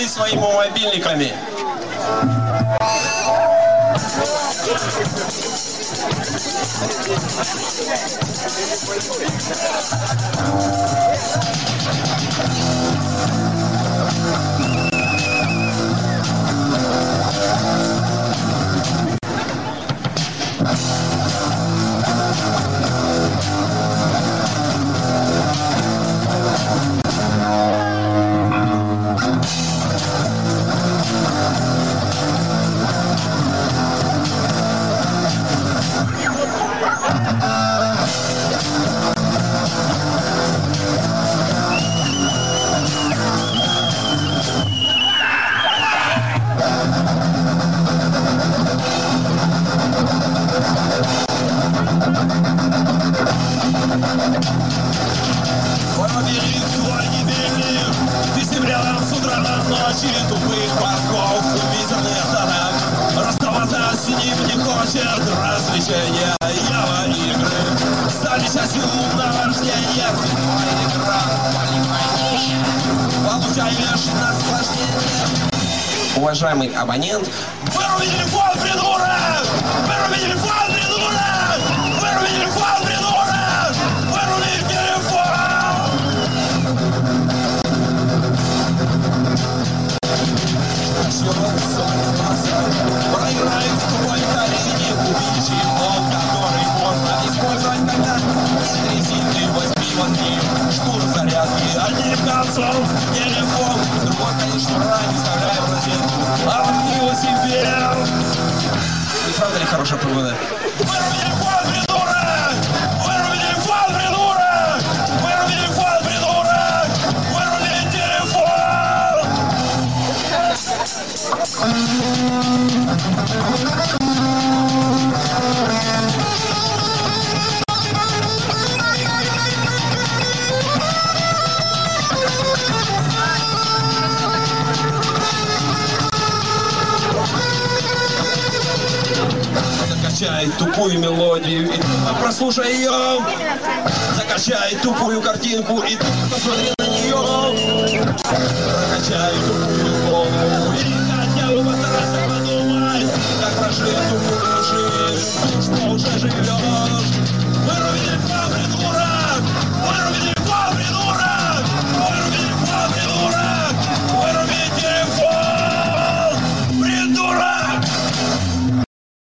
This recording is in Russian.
пользовались своими мобильниками. Тупых мозгов, убийственных атак. Расставаться с ним не хочет развлечения, ява игры. Стали частью наваждения, игра, получай лишь наслаждение. Уважаемый абонент, выруби телефон, придурок! Выруби телефон, придурок! Выруби телефон, придурок! Выруби телефон! Проиграет в твой арене убийчий блок, который можно использовать, когда резины возьми, шкур зарядки, одним концом телефон, другой, конечно, не вставляй в розетку, а в велосипед. Не правда ли хорошая погода? Выруби телефон, придурок! Выруби телефон, придурок! Выруби телефон, придурок! Выруби телефон! Закачай тупую мелодию и прослушай ее. Закачай тупую картинку и посмотри на нее. Закачай тупую голову и хотя бы постарайся подумать, как прожить тупую жизнь, что уже живет.